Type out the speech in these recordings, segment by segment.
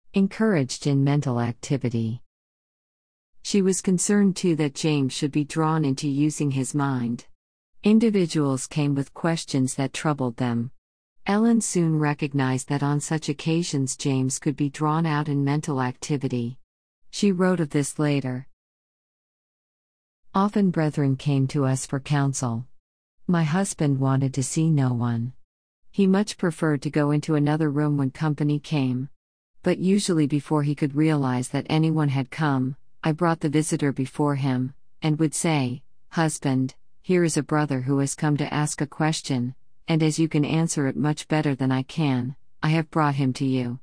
Encouraged in mental activity. She was concerned too that James should be drawn into using his mind. Individuals came with questions that troubled them. Ellen soon recognized that on such occasions James could be drawn out in mental activity. She wrote of this later. Often brethren came to us for counsel. My husband wanted to see no one. He much preferred to go into another room when company came. But usually before he could realize that anyone had come, I brought the visitor before him, and would say, "Husband, here is a brother who has come to ask a question, and as you can answer it much better than I can, I have brought him to you."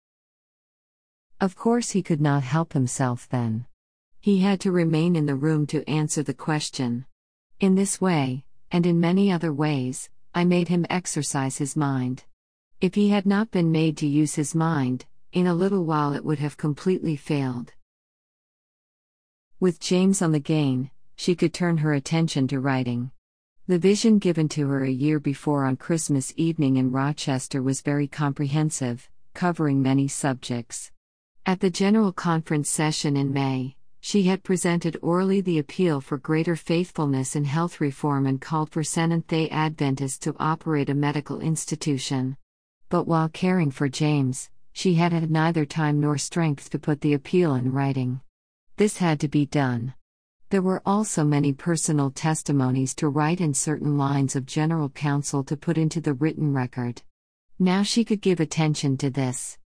Of course he could not help himself then. He had to remain in the room to answer the question. In this way, and in many other ways, I made him exercise his mind. If he had not been made to use his mind, in a little while it would have completely failed. With James on the gain, she could turn her attention to writing. The vision given to her a year before on Christmas evening in Rochester was very comprehensive, covering many subjects. At the General Conference session in May, she had presented orally the appeal for greater faithfulness in health reform and called for Seventh-day Adventists to operate a medical institution. But while caring for James, she had had neither time nor strength to put the appeal in writing. This had to be done. There were also many personal testimonies to write and certain lines of general counsel to put into the written record. Now she could give attention to this.